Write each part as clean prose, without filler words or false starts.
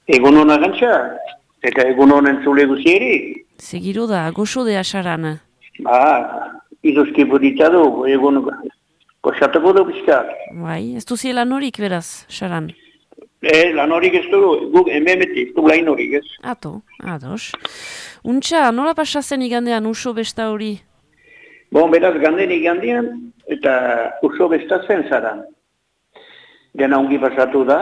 Egun hona gantxa, eta egun honen zule guzieri. Segiru da, goxo de asarana. Izuzki budita du, egun goxatuko du bizkat. Bai, ez duzi lan horik beraz, saran. Lan horik ez du, guk ememeti, ez du lain horik ez. Ato, ados. Untxa, nola pasazen igandean uso besta hori? Beraz ganden igandean, eta uso besta zen zaran. Dena ongi pasatu da.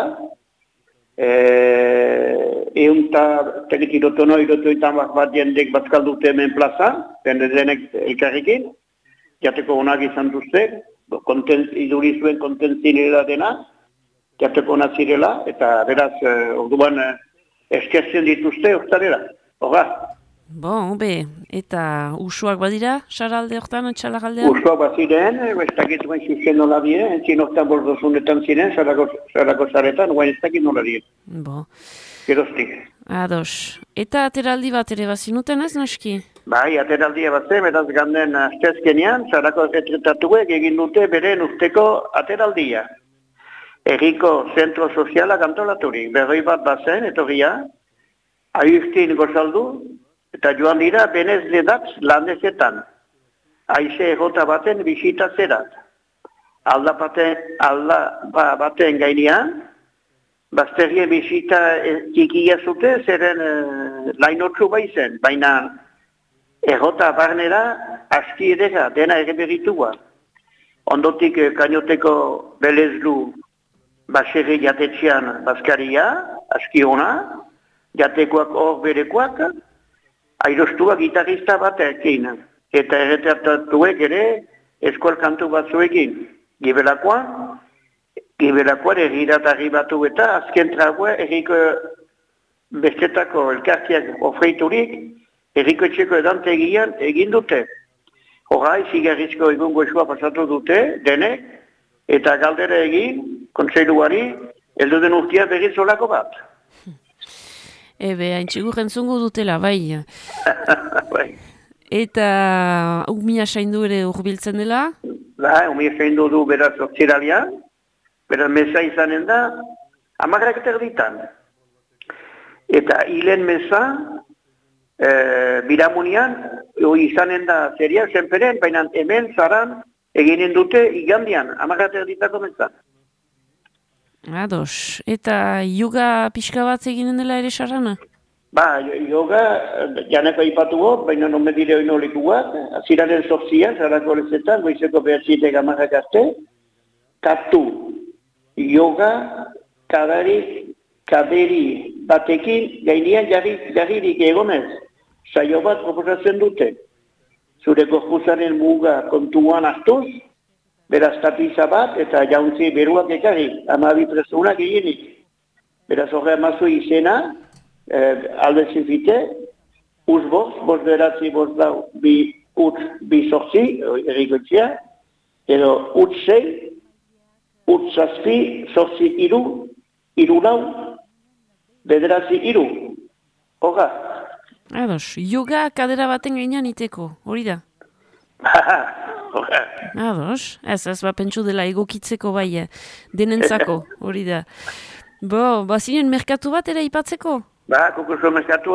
Eunta tegitirotono irotoitan bat jendek batzkaldute hemen plaza, denek elkarrekin, jateko onak izan duzte, iduri zuen kontentzirela dena, jateko onak zirela, eta beraz, orduan eskertzen dituzte, ostarela. Horra. Eta usuak badira, saralde hortan, txalagaldean? Usuak baziren, ez dakit guen zuzen nola dire, entzien hortan bordozunetan ziren, sarako zaretan, guen ez dakit nola dire. Geroztik. Ados. Eta ateraldi bat ere bazinuten ez, naski? Bai, ateraldia bat zen, beraz ganden astezkenean, sarako erretratatuek egin dute beren usteko ateraldia. Herriko zentro sozialak antolaturik, berroi bat bazen, etorria, Ayustin gozaldu, eta joan dira benez dedatz landezetan. Aize egota baten bisitazzerat. Alda baten gainean, bazterrien bisita txikia zute, zeren lainotzu baizen, baina egota barnera aski edera, dena erreberitua. Ondotik kainoteko belezlu baserri jatetxean bazkaria, aski ona, jatekoak hor berekoak, airostua gitarista batekin, eta erretratatuek ere eskual kantu batzuekin. Gibelakoan errirat arribatu eta azken tragoa erriko bestetako elkartiak ofreiturik, erriko etxeko edantegian egin dute. Horai, zigarrizko egun goizua pasatu dute, denek, eta galdera egin, kontseiluari, heldu den urtia berriz olako bat. Haintxigur entzungo dutela, bai. Bai. Eta umia saindu ere urbiltzen dela? Bai, umia saindu du beraz otziralian, beraz mesa izanen da, amagrak terditan. Eta hilen mesa, biramunian, izanen da zeria, zenperen, baina hemen zaran eginen dute igandian, amagrak terditako mesa. Ados. Eta yoga pixka bat eginen dela ere sarana? Yoga, janeko ipatu hor, baina non medire hori nolikuak, aziraren zortzian, zarako lezetan, goizeko behatzitek amarrak arte, katu, yoga, kaderi batekin, gainean jarririk egonez, saio bat proposatzen dute. Zure gorpuzaren muga kontuan hartuz, beraz tapiza bat eta jauntzi beruak ekarri, 12 presunak eginik. Beraz horre amazu izena, alde zifite, bost beratzi, bost lau, bi sortzi, errikoetzea, edo sei, zazpi, sortzi iru lau, bederatzi iru. Horra. Ados, yoga kadera baten gainean iteko, hori da? Ados, ez pentsu dela egokitzeko bai, denentzako, hori da. Bazinen merkatu bat ere ipatzeko? Kukuzo merkatu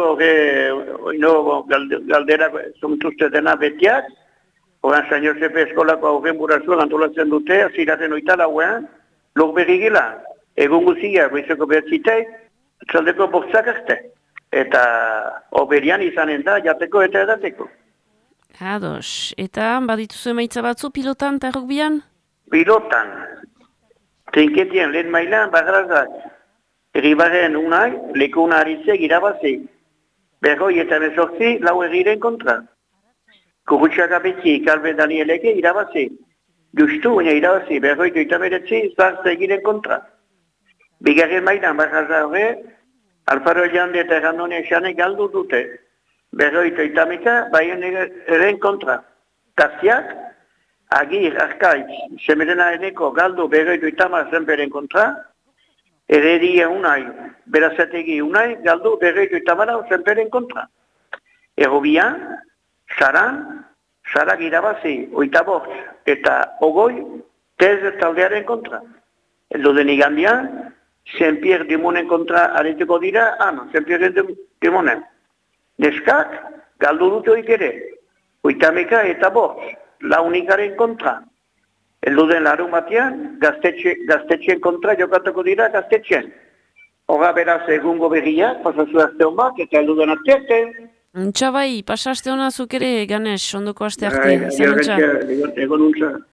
galdera zontuzte dena betiak, horan San Josepe eskolako aurren burazuak antolatzen dute, aziraten oitalauean, lor berrigila, egun guzia, goizeko behatzitek, txaldeko bortzak arte. Eta oberian izanen da, jateko eta edateko. Ados, eta badituzu emaitza batzu pilotan eta rugbian? Pilotan. Trinketien lehen mailan bagrazak. Erribaren unai, leku unaritzek irabazi. Berroi eta mesortzi, lau erriren kontra. Kurutxak abetzi, Kalbe Danieleke irabazi. Justu, baina irabazi, berroi eta meretzi, zartze egiren kontra. Bigarren mailan bagrazak horre, Alfaro Jande eta Errandone Xanek galdu dute. Berroi eta meka, baien eren kontra. Taziak, Agir, Arkaitz, Semerena eneko galdu berroi eta zenperen kontra, Heredia unai, berazategi unai, galdu berroi eta zenperen kontra. Errobian, Sarak irabazi, oitabort eta ogoi, tez taldearen kontra. Eldo den igandian, Saint-Pierre de Monen kontra areteko dira, Saint-Pierre de Monen. Neskak, galdu dute hoik ere, 80 eta bost, launikaren kontra. Eldu den larun batean, gaztetxeen kontra jokatuko dira gaztetxeen. Hoga beraz egungo begia, pasazu azte hon bat, eta eldu den aztearte. Bai, pasa aste hona zuk ere, Ganes, ondoko aste arte. Egon untza.